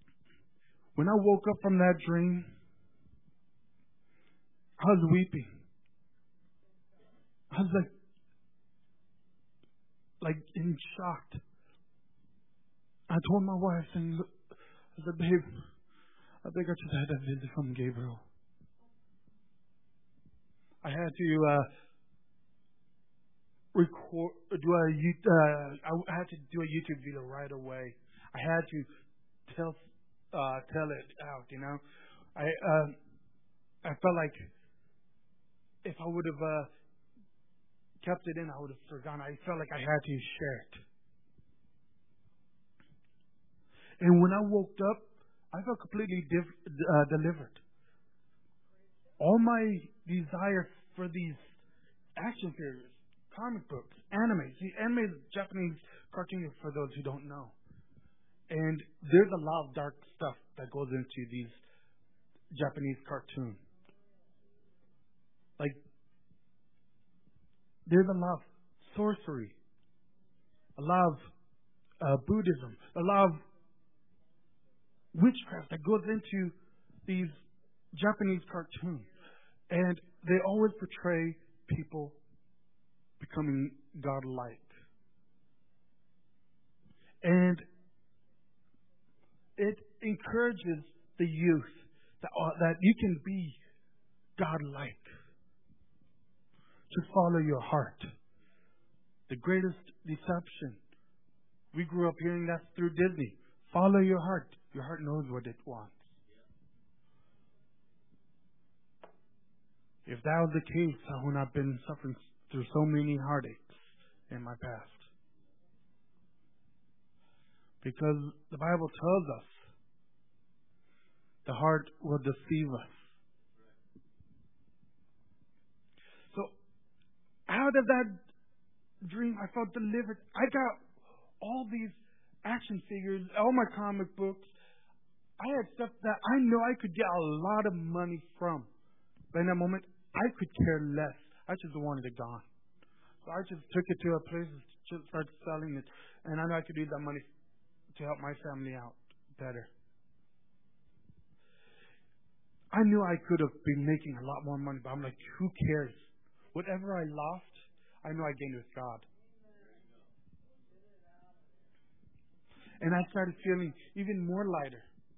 When I woke up from that dream, I was weeping I was like, like in shocked. I told my wife, and I said, babe, I think I just had a visit from Gabriel. I had to uh, record, do a, uh, I had to do a YouTube video right away. I had to tell, uh, tell it out. You know, I, uh, I felt like if I would have uh, kept it in, I would have forgotten. I felt like I had to share it. And when I woke up, I felt completely diff- uh, delivered. All my desire for these action figures, comic books, anime. See, anime is Japanese cartoon for those who don't know. And there's a lot of dark stuff that goes into these Japanese cartoons. Like, there's a lot of sorcery, a lot of uh, Buddhism, a lot of witchcraft that goes into these Japanese cartoons. And they always portray people becoming godlike. And it encourages the youth that, uh, that you can be godlike. To follow your heart. The greatest deception. We grew up hearing that through Disney. Follow your heart. Your heart knows what it wants. If that was the case, I would not have been suffering through so many heartaches in my past. Because the Bible tells us the heart will deceive us. So, out of that dream, I felt delivered. I got all these action figures, all my comic books. I had stuff that I know I could get a lot of money from. But in that moment, I could care less. I just wanted it gone. So I just took it to a place and just started selling it. And I know I could use that money to help my family out better. I knew I could have been making a lot more money, but I'm like, who cares? Whatever I lost, I know I gained with God. And I started feeling even more lighter.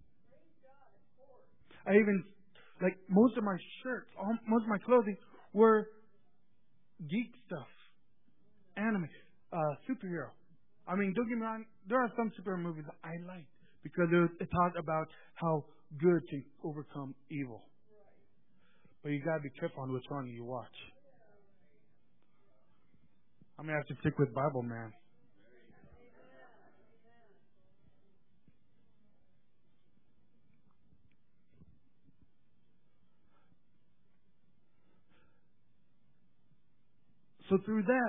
I even, like, most of my shirts, all, most of my clothing were geek stuff, anime, uh, superhero. I mean, don't get me wrong, there are some superhero movies that I like because it, it talks about how good can overcome evil. But you gotta be careful on which one you watch. I'm gonna have to stick with Bible Man. So through that,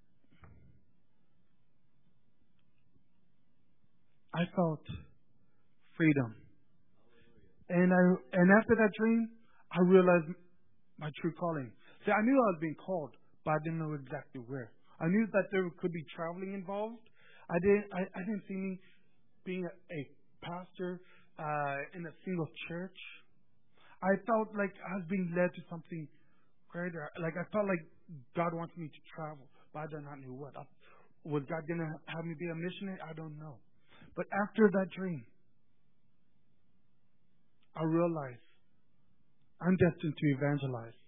I felt freedom. And I and after that dream, I realized my true calling. See, I knew I was being called, but I didn't know exactly where. I knew that there could be traveling involved. I didn't. I, I didn't see me being a, a pastor uh, in a single church. I felt like I was being led to something greater. Like I felt like God wants me to travel, but I did not know what. I, was God going to have me be a missionary? I don't know. But after that dream, I realized I'm destined to evangelize.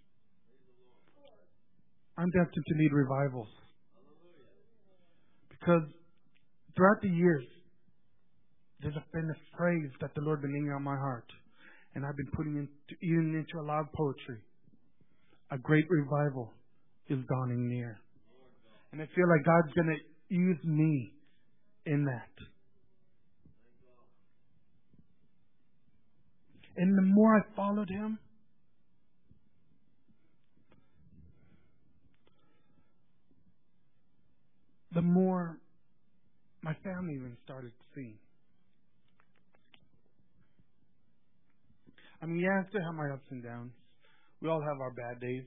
I'm destined to lead revivals. Because throughout the years, there's been a phrase that the Lord has been laying on my heart. And I've been putting into, even into a lot of poetry. A great revival is dawning near. And I feel like God's going to use me in that. And the more I followed Him, the more my family even started seeing. I mean, yeah, I still have my ups and downs. We all have our bad days.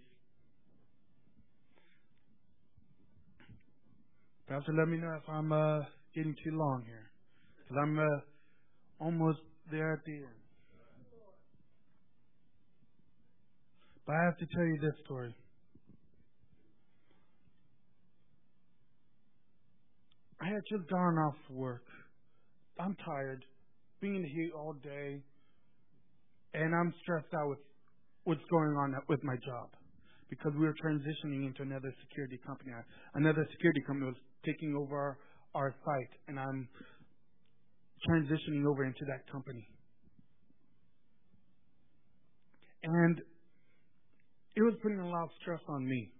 Pastor, let me know if I'm uh, getting too long here. Because I'm uh, almost there at the end. But I have to tell you this story. I had just gone off work. I'm tired, being in the heat all day, and I'm stressed out with what's going on with my job because we were transitioning into another security company. Another security company was taking over our, our site, and I'm transitioning over into that company. And it was putting a lot of stress on me.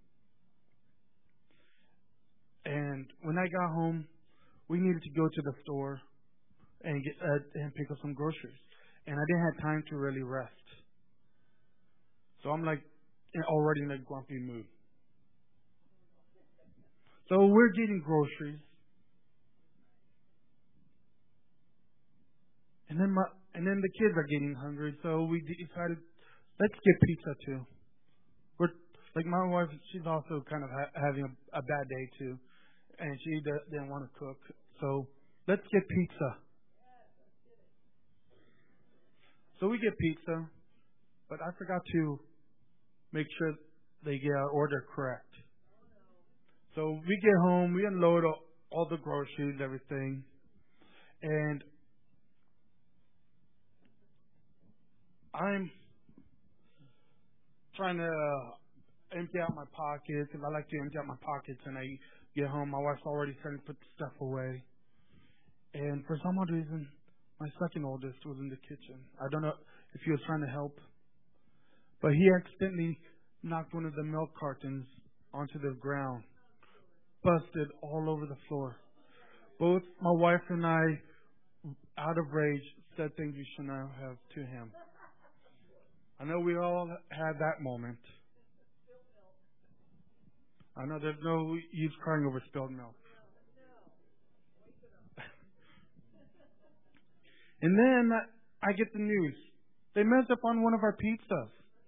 And when I got home, we needed to go to the store and get uh, and pick up some groceries. And I didn't have time to really rest. So I'm like already in a grumpy mood. So we're getting groceries. And then my and then the kids are getting hungry, so we decided, let's get pizza too. We're like my wife, she's also kind of ha- having a, a bad day too, and she d- didn't want to cook. So let's get pizza. So we get pizza, but I forgot to make sure they get our order correct. So we get home, we unload all, all the groceries, everything, and I'm trying to uh, empty out my pockets, because I like to empty out my pockets, and I get home, my wife's already starting to put the stuff away. And for some odd reason, my second oldest was in the kitchen. I don't know if he was trying to help, but he accidentally knocked one of the milk cartons onto the ground, busted all over the floor. Both my wife and I, out of rage, said things we should not have to him. I know we all had that moment. I know there's no use crying over spilled milk. And then I get the news. They messed up on one of our pizzas.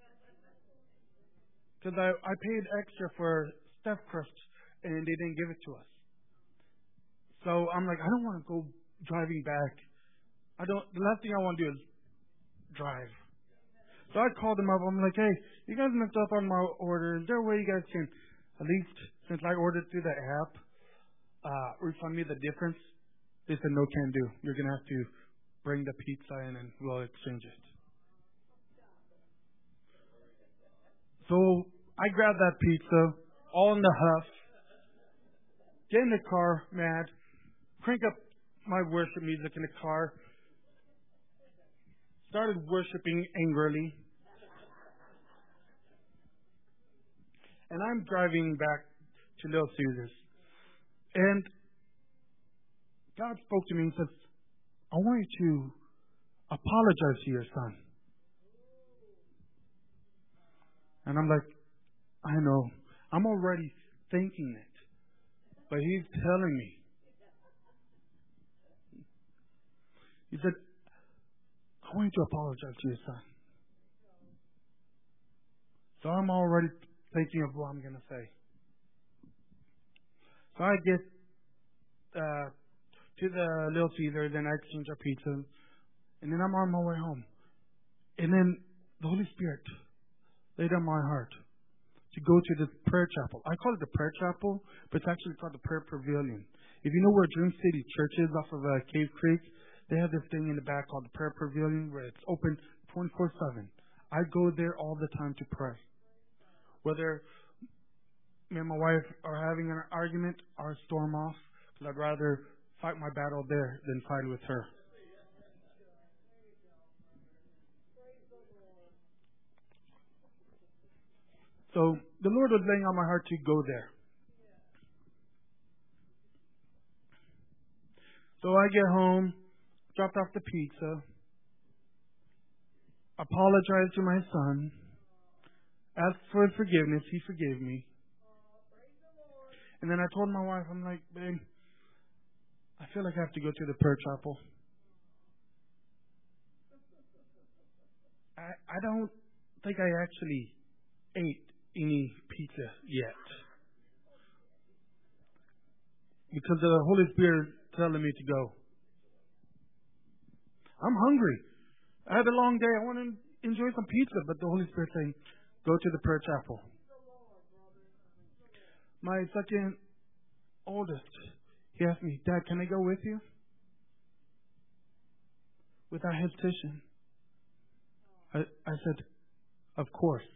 Because I, I paid extra for stuffed crust and they didn't give it to us. So I'm like, I don't want to go driving back. I don't. The last thing I want to do is drive. So I called them up. I'm like, hey, you guys messed up on my order. Is there a way you guys can, at least since I ordered through the app, uh, refund me the difference? They said, no, can do. You're going to have to bring the pizza in and we'll exchange it. So I grabbed that pizza, all in the huff, get in the car, mad, crank up my worship music in the car, started worshiping angrily. And I'm driving back to Little Caesars. And God spoke to me and says, I want you to apologize to your son. And I'm like, I know. I'm already thinking it. But he's telling me. He said, I want you to apologize to your son. So I'm already thinking of what I'm going to say. So I get uh, to the Little Caesar, then I exchange our pizza, and then I'm on my way home. And then the Holy Spirit laid on my heart to go to this prayer chapel. I call it the prayer chapel, but it's actually called the prayer pavilion. If you know where Dream City Church is off of uh, Cave Creek, they have this thing in the back called the prayer pavilion where it's open twenty-four seven. I go there all the time to pray. Whether me and my wife are having an argument or storm off, because I'd rather fight my battle there than fight with her. So the Lord was laying on my heart to go there. So I get home, dropped off the pizza, apologized to my son, asked for forgiveness. He forgave me. And then I told my wife, I'm like, babe, I feel like I have to go to the prayer chapel. I I don't think I actually ate any pizza yet. Because the Holy Spirit telling me to go. I'm hungry. I had a long day. I want to enjoy some pizza, but the Holy Spirit saying, go to the prayer chapel. My second oldest, He asked me, Dad, can I go with you? Without hesitation, I, I said, of course.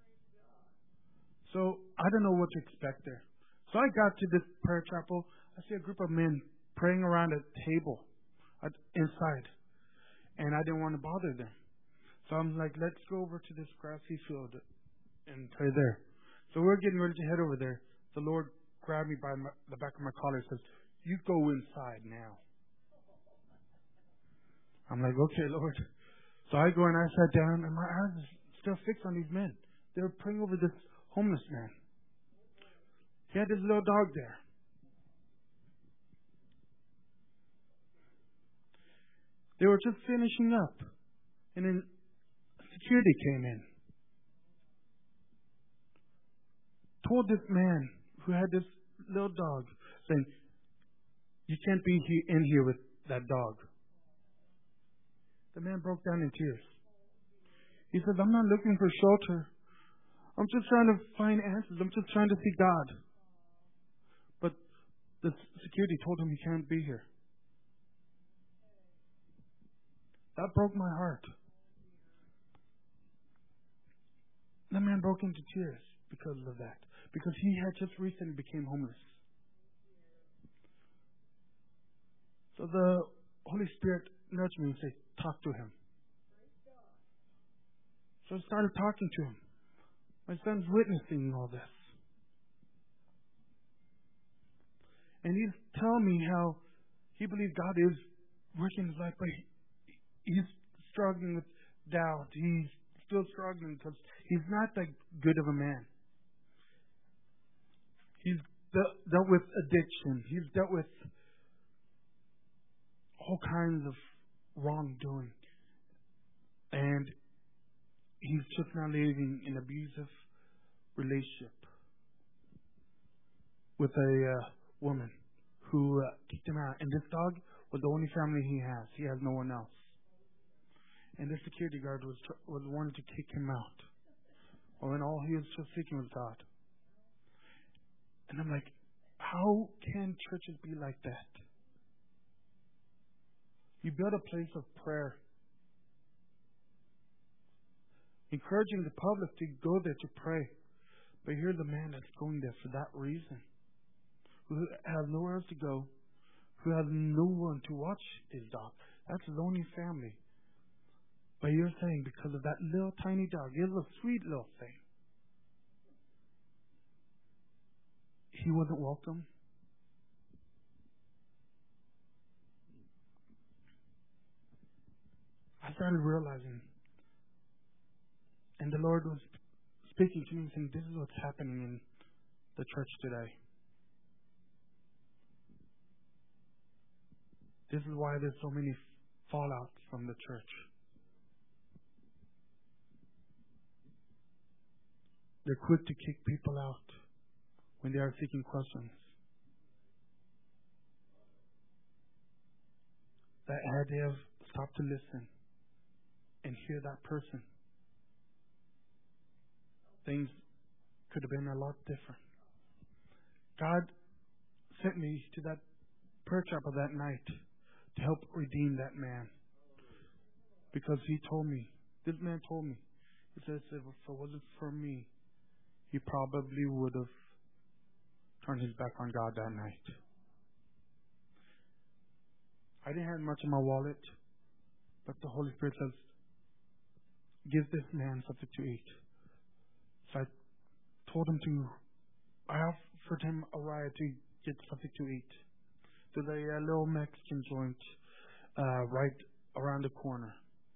So I don't know what to expect there. So I got to this prayer chapel. I see a group of men praying around a table inside. And I didn't want to bother them. So I'm like, let's go over to this grassy field and pray there. So we're getting ready to head over there. The Lord grabbed me by my, the back of my collar and says, you go inside now. I'm like, okay, Lord. So I go and I sat down, and my eyes are still fixed on these men. They were praying over this homeless man. He had this little dog there. They were just finishing up, and then security came in. Told this man who had this little dog, saying, you can't be he- in here with that dog. The man broke down in tears. He says, I'm not looking for shelter. I'm just trying to find answers. I'm just trying to see God. But the security told him he can't be here. That broke my heart. The man broke into tears because of that. Because he had just recently became homeless. So the Holy Spirit nudged me and said, talk to him. So I started talking to him. My son's witnessing all this. And he's telling me how he believes God is working his life, but he, he's struggling with doubt. He's still struggling because he's not that good of a man. He's de- dealt with addiction. He's dealt with all kinds of wrongdoing. And he's just now living in an abusive relationship with a uh, woman who uh, kicked him out. And this dog was the only family he has. He has no one else. And the security guard was tr- was wanting to kick him out. When all he was just seeking was God. And I'm like, how can churches be like that? You build a place of prayer, encouraging the public to go there to pray. But here's a man that's going there for that reason, who has nowhere else to go, who has no one to watch his dog. That's his only family. But you're saying because of that little tiny dog, it's a sweet little thing, he wasn't welcome. I started realizing, and the Lord was speaking to me saying, this is what's happening in the church today. This is why there's so many fallouts from the church. They're quick to kick people out when they are seeking questions. That idea of stop to listen and hear that person. Things could have been a lot different. God sent me to that prayer chapel that night to help redeem that man. Because he told me, this man told me, he says, if it wasn't for me, he probably would have turned his back on God that night. I didn't have much in my wallet, but the Holy Spirit says, give this man something to eat. So I told him to, I offered him a ride to get something to eat to the uh, little Mexican joint uh, right around the corner.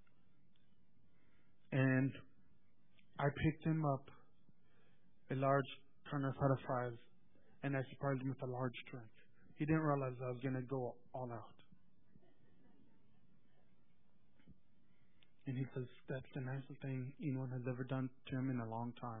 And I picked him up a large carne asada fries, and I surprised him with a large drink. He didn't realize I was going to go all out. And he says, that's the nicest thing anyone has ever done to him in a long time.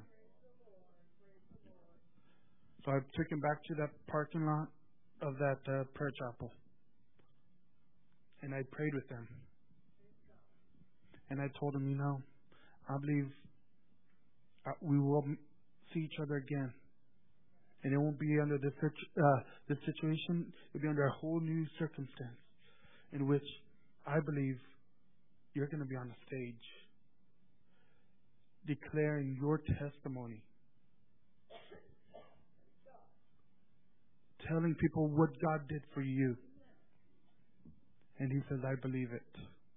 So I took him back to that parking lot of that uh, prayer chapel. And I prayed with him. And I told him, you know, I believe uh, we will see each other again. And it won't be under this, uh, this situation. It'll be under a whole new circumstance in which I believe you're going to be on the stage declaring your testimony. Telling people what God did for you. And He says, I believe it.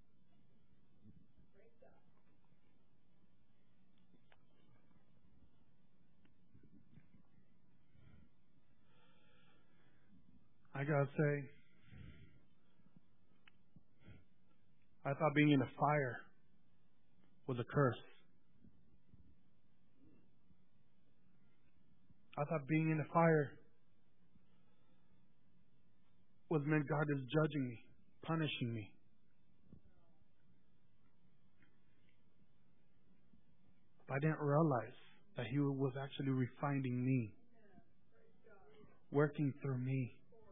I gotta say, I thought being in a fire was a curse. I thought being in a fire was meant God is judging me, punishing me. But I didn't realize that He was actually refining me, working through me,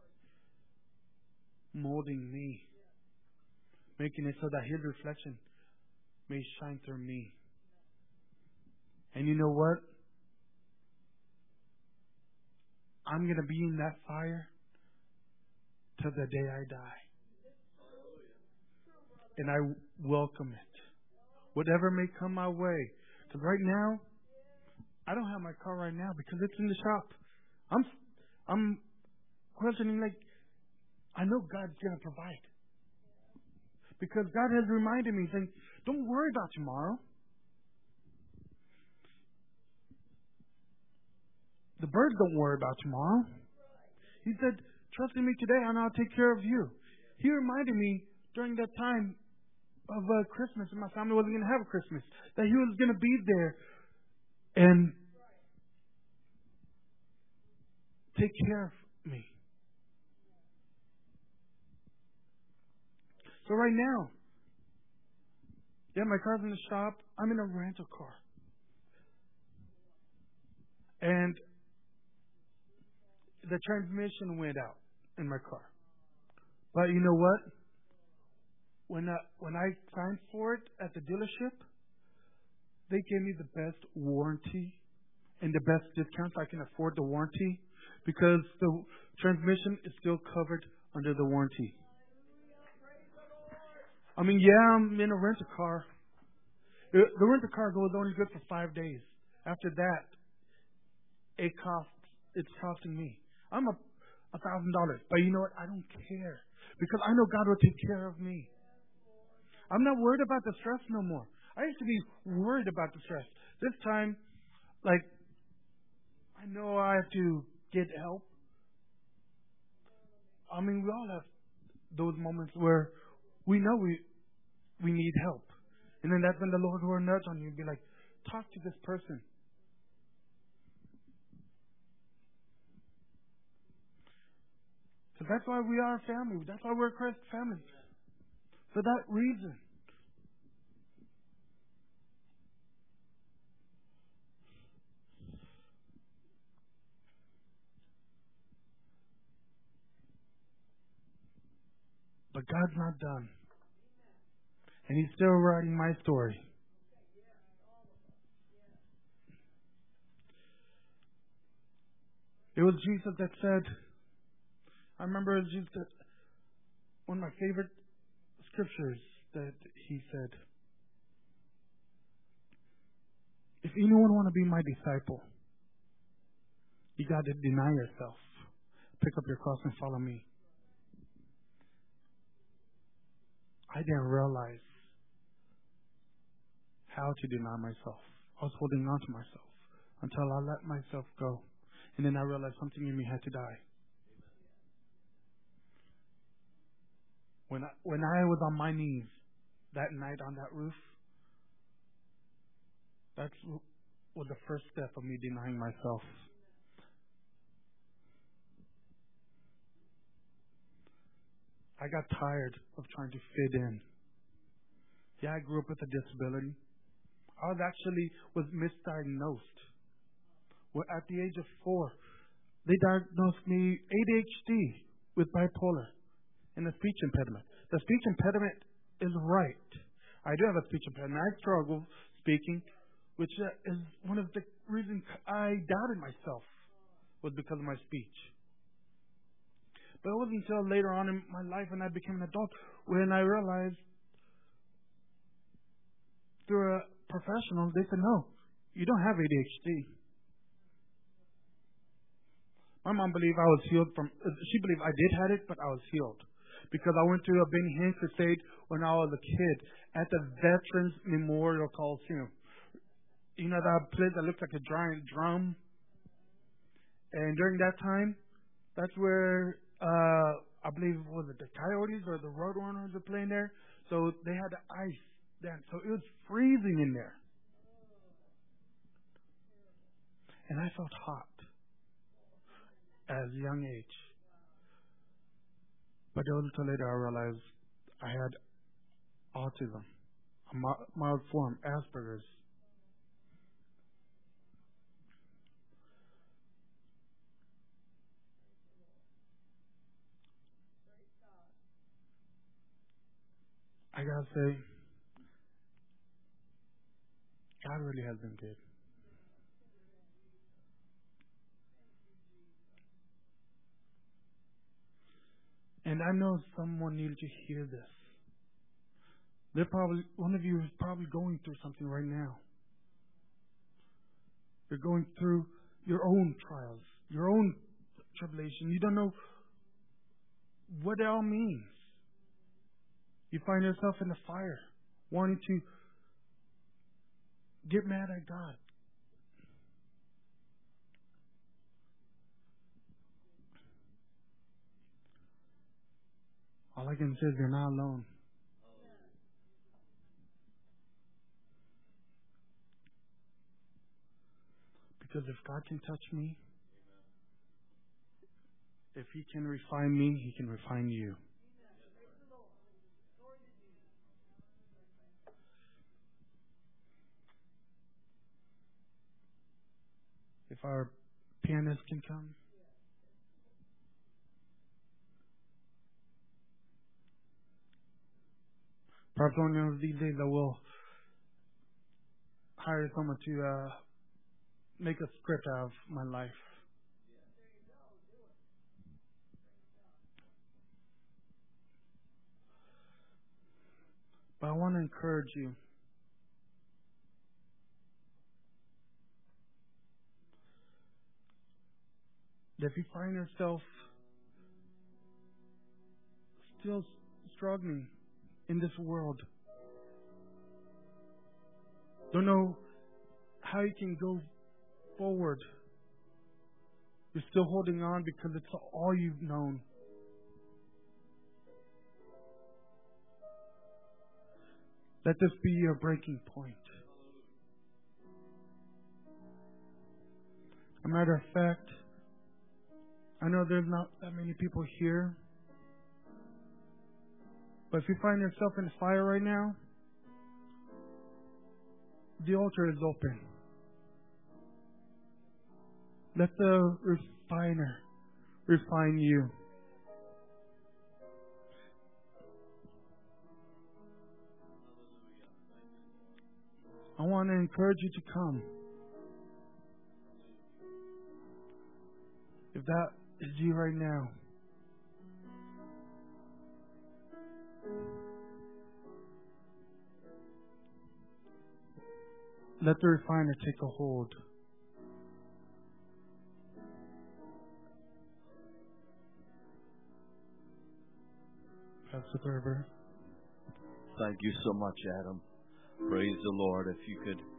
molding me, making it so that His reflection may shine through me. And you know what? I'm going to be in that fire till the day I die. And I welcome it. Whatever may come my way. Because right now, I don't have my car right now because it's in the shop. I'm I'm questioning, like, I know God's going to provide. Because God has reminded me, saying, don't worry about tomorrow. The birds don't worry about tomorrow. He said, trust in me today and I'll take care of you. He reminded me during that time of uh, Christmas, and my family wasn't going to have a Christmas, that He was going to be there and take care of me. So right now, yeah, my car's in the shop. I'm in a rental car. And the transmission went out in my car. But you know what? When I, when I signed for it at the dealership, they gave me the best warranty and the best discounts. I can afford the warranty because the transmission is still covered under the warranty. I mean, yeah, I'm in a rental car. The rental car goes only good for five days. After that, it costs, it's costing me. I'm a a thousand dollars. But you know what? I don't care. Because I know God will take care of me. I'm not worried about the stress no more. I used to be worried about the stress. This time, like, I know I have to get help. I mean, we all have those moments where we know we we need help. And then that's when the Lord will nudge on you and be like, talk to this person. Because that's why we are a family. That's why we're a Christ family. For that reason. But God's not done. And He's still writing my story. It was Jesus that said, I remember Jesus, one of my favorite scriptures that He said, if anyone want to be my disciple, you got to deny yourself. Pick up your cross and follow me. I didn't realize how to deny myself. I was holding on to myself until I let myself go. And then I realized something in me had to die. When I, when I was on my knees that night on that roof, that was the first step of me denying myself. I got tired of trying to fit in. Yeah, I grew up with a disability. I was actually was misdiagnosed. Well, at the age of four, they diagnosed me A D H D with bipolar and a speech impediment. The speech impediment is right. I do have a speech impediment. I struggle speaking, which is one of the reasons I doubted myself was because of my speech. But it wasn't until later on in my life when I became an adult when I realized through a professional, they said, no, you don't have A D H D. My mom believed I was healed from, she believed I did have it, but I was healed. Because I went to a Benny Hinn crusade when I was a kid at the Veterans Memorial Coliseum. You know that place that looks like a giant drum? And during that time, that's where, uh, I believe, was it the Coyotes or the Roadrunners were playing there? So they had the ice then. So it was freezing in there. And I felt hot at a young age. But it wasn't until later I realized I had autism, a mild form, Asperger's. I gotta say, God really has been good. And I know someone needed to hear this. They're probably, one of you is probably going through something right now. You're going through your own trials, your own tribulation. You don't know what it all means. You find yourself in the fire, wanting to get mad at God. All I can say is you're not alone. Because if God can touch me, if He can refine me, He can refine you. If our pianist can come. Perhaps one of these days I will hire someone to uh, make a script out of my life. But I want to encourage you. That if you find yourself still struggling in this world, don't know how you can go forward, you're still holding on because it's all you've known. Let this be your breaking point. As a matter of fact, I know there's not that many people here, but if you find yourself in the fire right now, the altar is open. Let the refiner refine you. I want to encourage you to come. If that is you right now, let the refiner take a hold. Pastor Thurber. Thank you so much, Adam. Praise the Lord. If you could